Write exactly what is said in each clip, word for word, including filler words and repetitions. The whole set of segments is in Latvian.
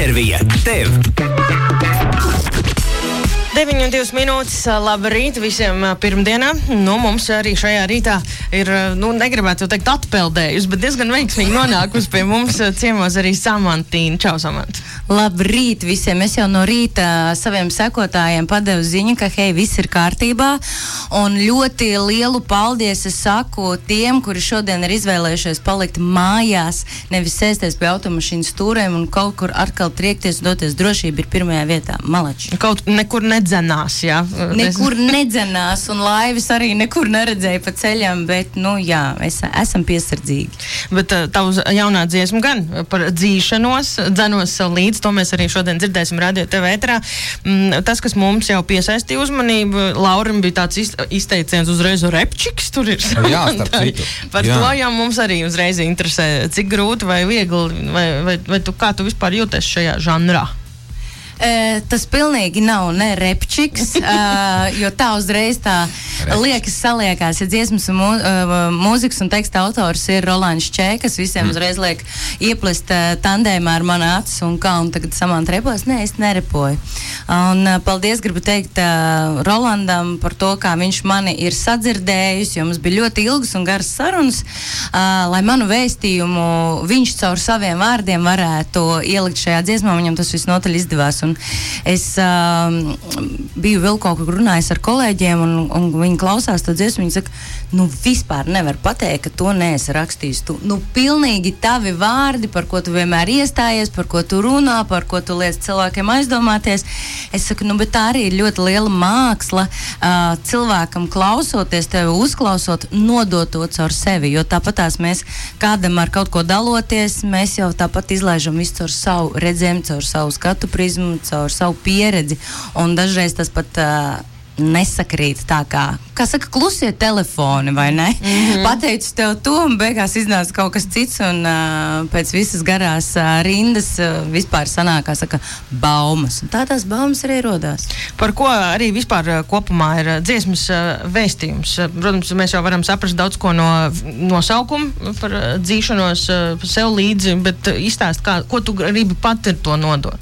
Intervija tev. deviņi un divas minūtes, labrīt visiem pirmdienā. Nu, mums arī šajā rītā ir, nu, negribētu teikt atpeldējusi, bet diezgan veiksmīgi nonākusi pie mums ciemos arī Samantīna. Čau, Samant. Labrīt visiem. Es jau no rīta saviem sekotājiem padevu ziņu, ka hei, viss ir kārtībā. Un ļoti lielu paldies es saku tiem, kuri šodien ir izvēlējušies palikt mājās, nevis sēsties pie automašīnas stūrēm un kaut kur atkal triekties un doties. Drošība ir pirmajā vietā. Malači. Kaut nekur nedzenās, jā. Nekur nedzenās, un laivas arī nekur neredzēja pa ceļam, bet, nu jā, es, esam piesardzīgi. Bet uh, tavs jaunā dziesma gan par dzīšanos, dzenos sev līdz, to mēs arī šodien dzirdēsim Radio T V ēterā. Mm, tas, kas mums jau piesaistīja uzmanību, Laurim bija tāds iz, izteiciens uzreiz repčiks, tur ir. Jā, starp citu. Par Jā. to jau mums arī uzreiz interesē, cik grūti vai viegli, vai, vai, vai tu, kā tu vispār jūties šajā žanrā? E, tas pilnīgi nav ne repčiks, uh, jo tā uzreiz tā liekas saliekās, ja dziesmas un mū, uh, mūzikas un teksta autors ir Rolands Čēkas, visiem mm. uzreiz liek ieplest uh, tandēmā ar manu acis un kā, un tagad Samanta repojas. Nē, es nerepoju. Un uh, paldies gribu teikt uh, Rolandam par to, kā viņš mani ir sadzirdējis, jo mums bija ļoti ilgas un garas sarunas, uh, lai manu vēstījumu viņš caur saviem vārdiem varētu ielikt šajā dziesmā, viņam tas visnotaļ izdevās. Un es uh, biju vēl kaut kur runājis ar kolēģiem, un, un viņi klausās to dziesmu, viņi saka, nu vispār nevar pateikt, ka to neesi rakstījis. Tu, nu pilnīgi tavi vārdi, par ko tu vienmēr iestājies, par ko tu runā, par ko tu liec cilvēkiem aizdomāties. Es saku, nu bet tā arī ir ļoti liela māksla uh, cilvēkam klausoties, tevi uzklausot, nodot to caur sevi, jo tāpatās mēs kādam ar kaut ko daloties, mēs jau tāpat izlaižam visu caur savu redzējumu, caur savu skatu prizmu, caur savu pieredzi, un dažreiz tas pat uh, nesakrīt tā kā, kā saka, klusie telefoni, vai ne? Mm-hmm. Pateicu tev to, un beigās iznāca kaut kas cits, un uh, pēc visas garās uh, rindas uh, vispār sanāk, kā saka, baumas. Un tā tās baumas arī rodās. Par ko arī vispār uh, kopumā ir uh, dziesmas uh, vēstījums. Uh, protams, mēs jau varam saprast daudz ko no nosaukuma par uh, dzīšanos uh, sev līdzi, bet uh, izstāst, kā, ko tu gribi pati to nodot.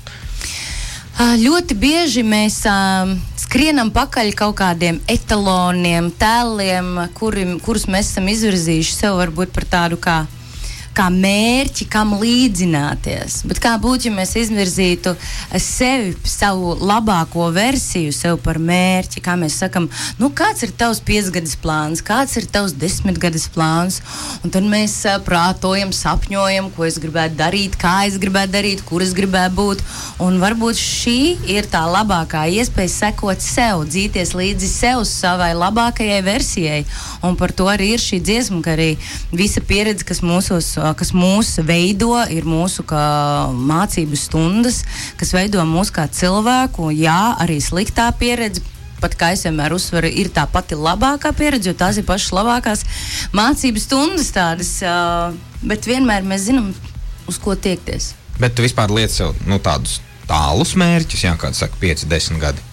Uh, ļoti bieži mēs uh, skrienam pakaļ kaut kādiem etaloniem, tēliem, kuri, kurus mēs esam izvirzījuši sev varbūt par tādu kā, kā mērķi, kam līdzināties. Bet kā būtu, ja mēs izvirzītu sevi, savu labāko versiju, sev par mērķi, kā mēs sakam, nu kāds ir tavs piecgadis plāns, kāds ir tavs desmitgadis plāns, un tad mēs uh, prātojam, sapņojam, ko es gribētu darīt, kā es gribētu darīt, kur es gribētu būt, un varbūt šī ir tā labākā iespēja sekot sev, dzīties līdzi sev, savai labākajai versijai, un par to arī ir šī dziesma, ka arī visa pieredze, kas mūsos kas mūs veido, ir mūsu kā mācību stundas, kas veido mūs kā cilvēku. Jā, arī sliktā pieredze, pat kā es vienmēr uzsveru, ir tā pati labākā pieredze, jo tās ir pašas labākās mācību stundas tādas, bet vienmēr mēs zinām, uz ko tiekties. Bet tu vispār liec sev, nu, tādus tālus mērķus, jā, kāds saka, pieci, desmit gadi?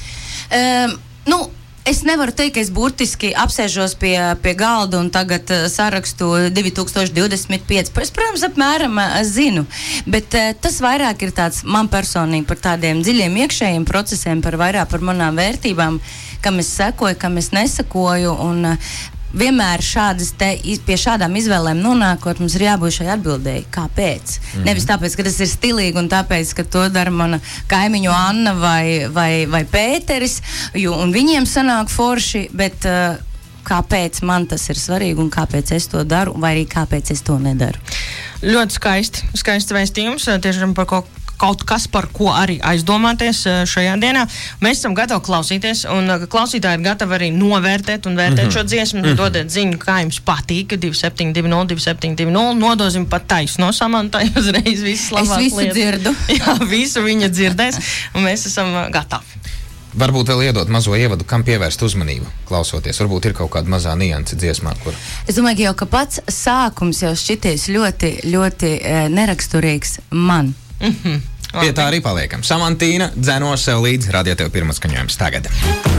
Um, nu, Es nevaru teikt, ka es burtiski apsēžos pie, pie galda un tagad uh, sarakstu divi tūkstoši divdesmit pieci. Es, protams, apmēram uh, zinu, bet uh, tas vairāk ir tāds man personīgi par tādiem dziļiem iekšējiem procesiem, par vairāk par manām vērtībām, kam es sekoju, kam es nesakoju, un uh, vienmēr šādas te, pie šādām izvēlēm nonākot, mums ir jābūt šai atbildēji. Kāpēc? Mm-hmm. Nevis tāpēc, ka tas ir stilīgi un tāpēc, ka to dara mana kaimiņu Anna vai, vai, vai Pēteris, jo, un viņiem sanāk forši, bet uh, kāpēc man tas ir svarīgi un kāpēc es to daru, vai arī kāpēc es to nedaru. Ļoti skaisti, skaists vēstījums, tiešām par ko kaut kas, par ko arī aizdomāties šajā dienā. Mēs esam gatavi klausīties, un klausītāji ir gatavi arī novērtēt un vērtēt mm-hmm. šo dziesmu. Mm-hmm. Dodiet ziņu, kā jums patīk, divi septiņi divi nulle, divi septiņi divi nulle, nodosim pat taisno Samantai uzreiz visu labāk. Es visu lietas. Dzirdu. Jā, visu viņa dzirdēs, un mēs esam gatavi. Varbūt vēl iedot mazo ievadu, kam pievērst uzmanību, klausoties. Varbūt ir kaut kāda mazā nianse dziesmā, kur... Es domāju, ka jau ka pats sākums jau šķities ļoti, ļoti e, neraksturīgs man. Mhm. Pie tā arī paliekam. Samantīna, dzeno sev līdzi, Radio Tev pirmais skaņojums tagad.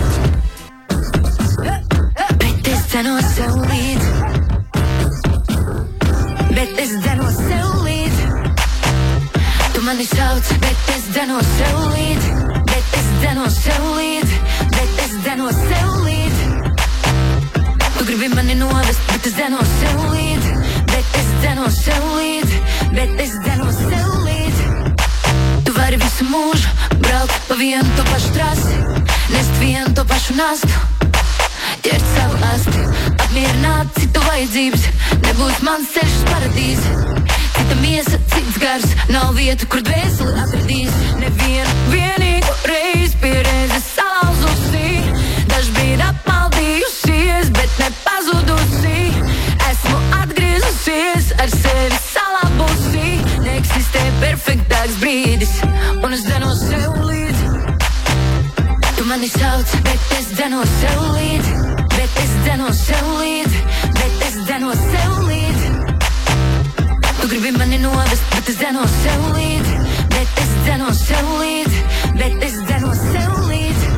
Bet es dzeno sev līdzi. Bet es dzeno sev līdzi. Tu mani sauc, bet es dzenos sev līdzi, bet es dzenos sev līdzi, bet es dzenos sev līdzi. Tu gribi mani novest, bet es dzenos sev līdzi, bet es dzenos sev līdzi, bet es dzenos sev līdzi. Tu vari visu mūžu braukt pa vienu to pašu trasi, nest vienu to pašu nastu, ķert savu asti, apmierināt citu vajadzības, nebūs mans ceļš uz paradīzi. Cita miesa, cits gars, nav vietu, kur dvēseli atradīs. Nevienu vienīgu reizi pie reizes salauzusi, dažbrīd apmaldījusies, bet nepazudusi. Esmu atgriezusies, ar sevi salabusi. Neeksistē perfektāks brīdis, un es dzenos sev līdzi. Tu mani sauc, bet es dzenos sev līdzi, bet es dzenos sev līdzi, bet es dzenos sev līdzi. Tu gribi mani novest, bet es dzenos sev līdzi, bet es dzenos sev līdzi, bet es dzenos sev līdzi.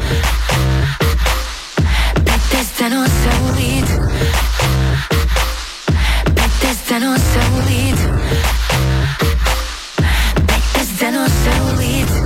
Bet es dzenos sev līdzi, bet es dzenos sev līdzi, bet es dzenos sev līdzi.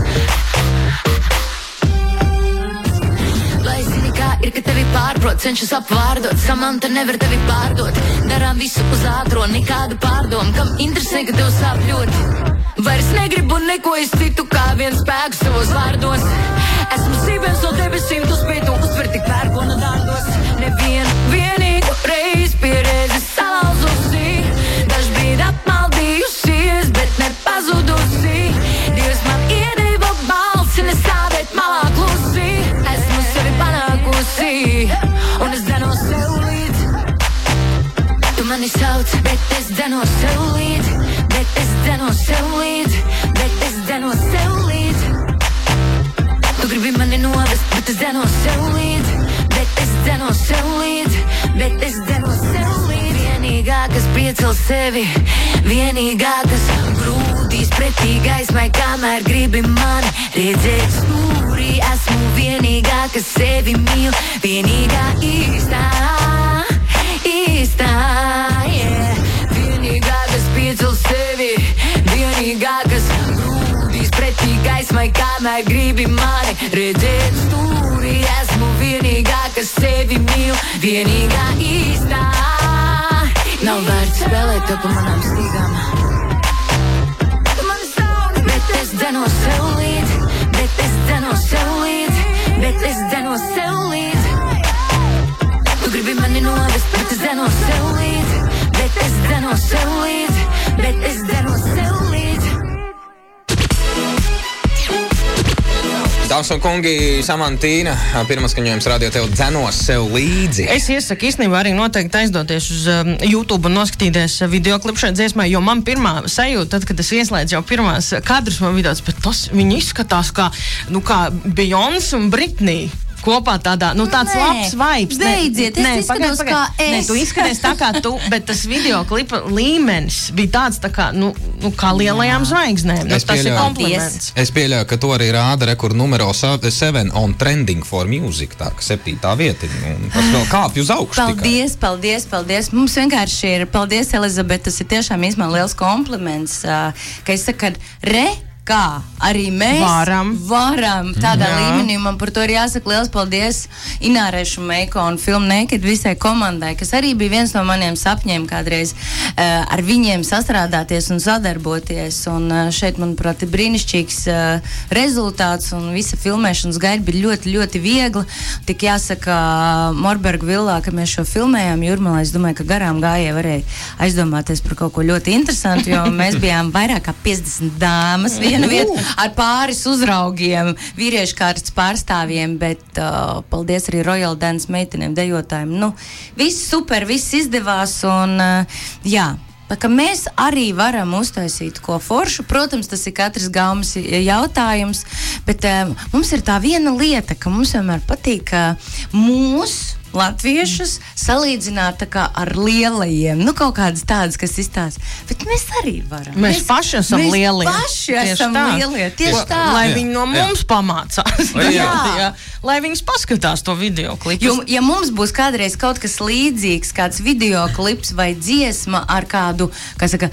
Lai zini, kā ir, ka tevi pārprot, cenšas apvārdot, Samanta nevar tevi pārdot. Darām visu uz ātro, nekādu pārdomu, kam interesē, ka tev sāp ļoti. Vairs negribu neko es citu, kā vien spēku savos vārdos. Esmu sīpens no debesīm, tu spēj to uztvert tik pērkona dārdos. Nevienu vienīgu reizi pie reizes salauzusi, dažbrīd apmaldījusies, bet nepazudusi. Dievs man iedeva balsi, nestāvēt malā klusi. Esmu sevi panākusi, un es dzenos sev līdzi. Tu mani sauc, bet es dzenos sev līdzi, bet es dzenos sev līdzi, bet es dzenos sev līdzi. Tu gribi mani novest, bet es dzenos sev līdzi, bet es dzenos sev līdzi, bet es dzenos sev līdzi. Vienīgā, kas priecel sevi, vienīgā, kas grūdīs pretī gaismai, kamēr gribi mani redzēt stūrī. Esmu vienīgā, kas sevi mīl, vienīgā īstā, īstā, yeah. Vienīgā, kas piecel sevi, vienīgā, kas grūdīs pretī gaismai, kamēr gribi mani redzēt stūrī. Esmu vienīgā, kas sevi mīl, vienīgā īstā. Nav vērts spēlēt tev pa manām stīgām. Tu mani sauc, bet es dzenos sev līdzi, bet es dzenos sev līdzi, bet es dzenos sev līdzi. Tu gribi mani novest, bet es dzenos sev līdzi, bet es dzenos sev līdzi, bet es dzenos sev līdzi. Dāmas un kungi, Samantīna, pirmā skaņojums radio tev dzenos sev līdzi. Es iesaku īstenībā arī noteikti aizdoties uz um, YouTube un noskatīties videoklipu šai dziesmai, jo man pirmā sajūta, tad, kad es ieslēdzu jau pirmās kadrus man vidās, bet tas, viņi izskatās kā, nu, kā Beyoncé un Britney. Kopā tādā, nu tāds Nē, labs vibes. beidziet, es izskatos kā es. Nē, tu izskaties tā kā tu, bet tas videoklipa līmenis bija tāds tā kā, nu, nu kā lielajām zvaigznēm. Nu, Es tas ir pieļauju. kompliments. Es pieļauju, ka to arī rāda rekur numero seven on trending for music, tā ka septītā vieta, un tas vēl kāpj uz augšu tikai. Paldies, paldies, paldies. Mums vienkārši ir, paldies, Elizabete, tas ir tiešām īstenībā liels kompliments, uh, ka es saku, ka re, kā arī mēs Varam. varam tādā Jā. līmenī. Man par to ir jāsaka liels paldies Inārai Šumeiko un Film Naked visai komandai, kas arī bija viens no maniem sapņiem kādreiz uh, ar viņiem sastrādāties un sadarboties. Un uh, šeit, manuprāt, ir brīnišķīgs uh, rezultāts un visa filmēšanas gaita bija ļoti, ļoti viegla. Tik jāsaka Morberga villā, ka mēs šo filmējām Jūrmalā, es domāju, ka garām gājēji varēja aizdomāties par kaut ko ļoti interesantu, jo mēs bijām vairāk kā piecdesmit dāmas viena vieta ar pāris uzraugiem, vīriešu kārtas pārstāvjiem, bet uh, paldies arī Royal Dance meitenēm, dejotājiem. Nu, viss super, viss izdevās un uh, jā. Tā kā mēs arī varam uztaisīt ko foršu, protams, tas ir katras gaumas jautājums, bet uh, mums ir tā viena lieta, ka mums vienmēr patīk uh, mūs latviešus salīdzināt tā kā ar lielajiem, nu kaut kādas tādas, kas izstāsta, bet mēs arī varam. Mēs, mēs paši esam mēs lielie. Mēs paši tieši esam tā. lielie, tieši tā. Lai Jā, viņi no mums jā. pamācās. Jā. jā. jā. Lai viņas paskatās to videoklipu. Jo, ja mums būs kādreiz kaut kas līdzīgs, kāds videoklips vai dziesma ar kādu, kā saka,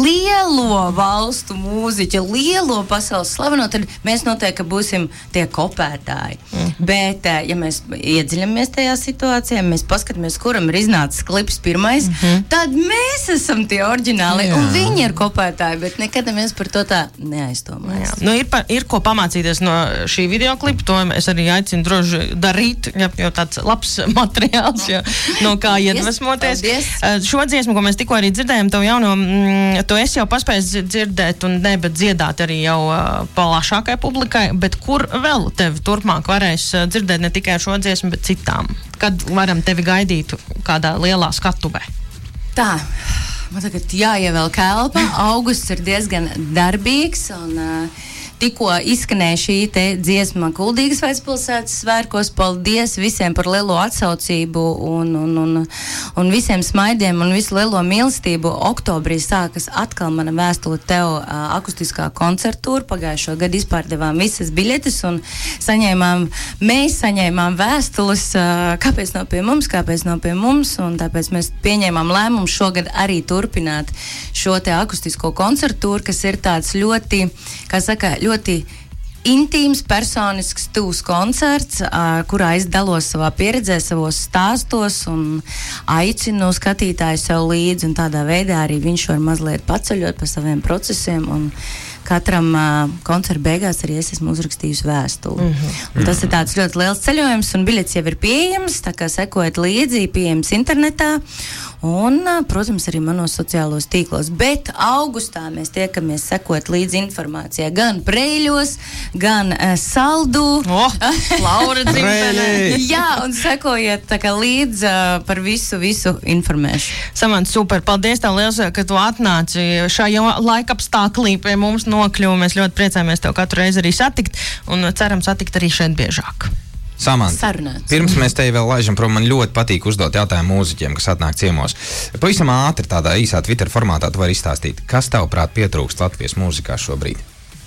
lielo valstu mūziķu, lielo pasaules slaveno, tad mēs noteikti būsim tie kopētāji. Mm. Bet, ja mēs iedziļamies tajā situācijā, mēs paskatāmies, kuram ir iznācis klips pirmais, mm-hmm. tad mēs esam tie oriģināli, jā. Un viņi ir kopētāji, bet nekad mēs par to tā neaizdomājas. Nu, ir, pa, ir ko pamācīties no šī videoklipa, to es arī aicinu droši darīt, ja, jo tāds labs materiāls, ja, no kā iedvesmoties. Yes, Šo dziesmu, ko mēs tikko arī dzirdējām, tev jauno, mm, to es jau paspēju dzirdēt un ne, bet dziedāt arī jau uh, plašākai publikai, bet kur vēl tevi turpmāk varēs uh, dzirdēt ne tikai šo dziesmu, bet citām? Kad varam tevi gaidīt kādā lielā skatuvē? Tā. Man tagad jāievēl kelpa. Augusts ir diezgan darbīgs un uh, tikko izskanēja šī te dziesma Kuldīgas Vecpilsētas svētkos. Paldies visiem par lielo atsaucību un, un, un, un visiem smaidiem un visu lielo mīlestību. Oktobrī sākas atkal mana vēstule tev uh, akustiskā koncertūra. Pagājušo gadu izpārdevām visas biļetes un saņēmām, mēs saņēmām vēstules, uh, kāpēc nav pie mums, kāpēc nav pie mums, un tāpēc mēs pieņēmām lēmumu šogad arī turpināt šo te akustisko koncertūru, kas ir tāds ļoti, kā saka, ļoti ļoti intīms, personisks, tuvs koncerts, uh, kurā es dalos savā pieredzē, savos stāstos un aicinu skatītāju sev līdzi, un tādā veidā arī viņš var mazliet paceļot pa saviem procesiem, un katram uh, koncerta beigās arī es esmu uzrakstījusi vēstuli. Mm-hmm. Un tas ir tāds ļoti liels ceļojums, un biļets jau ir pieejams, tā kā sekojiet līdzi, pieejams internetā, un, uh, protams, arī manos sociālos tīklos. Bet augustā mēs tiekamies sekot līdzi informācijai gan Preiļos, gan uh, Saldu. Oh, Laura dzimtenē. Jā, un sekojiet tā kā līdzi uh, par visu, visu informēšu. Samants, super. Paldies tev liels, ka tu atnāci šajā laikapstāklī pie mums nokļuvi. Mēs ļoti priecājamies tev katru reizi arī satikt un ceram satikt arī šeit biežāk. Samanta, Sarunāts. Pirms mēs tevi vēl laižam prom, man ļoti patīk uzdot jautājumu mūziķiem, kas atnāk ciemos. Pavisam ātri tādā īsā Twitter formātā tu vari izstāstīt, kas tavuprāt pietrūkst Latvijas mūzikā šobrīd?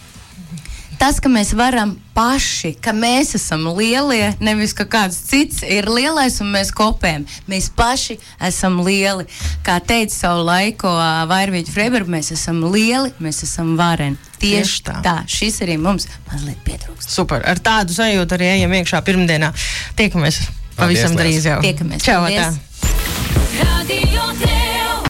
Tas, ka mēs varam paši, ka mēs esam lielie, nevis ka kāds cits ir lielais un mēs kopējam. Mēs paši esam lieli. Kā teica savu laiku Vairvīģa Freiberga, mēs esam lieli, mēs esam vareni. Tieši, Tieši tā. tā. Šis arī mums mazliet pietrūkst. Super. Ar tādu sajūtu arī ejam iekšā pirmdienā. Tiekamies pavisam Paldies, drīz jau. Tiekamies. Čau, Paldies. tā.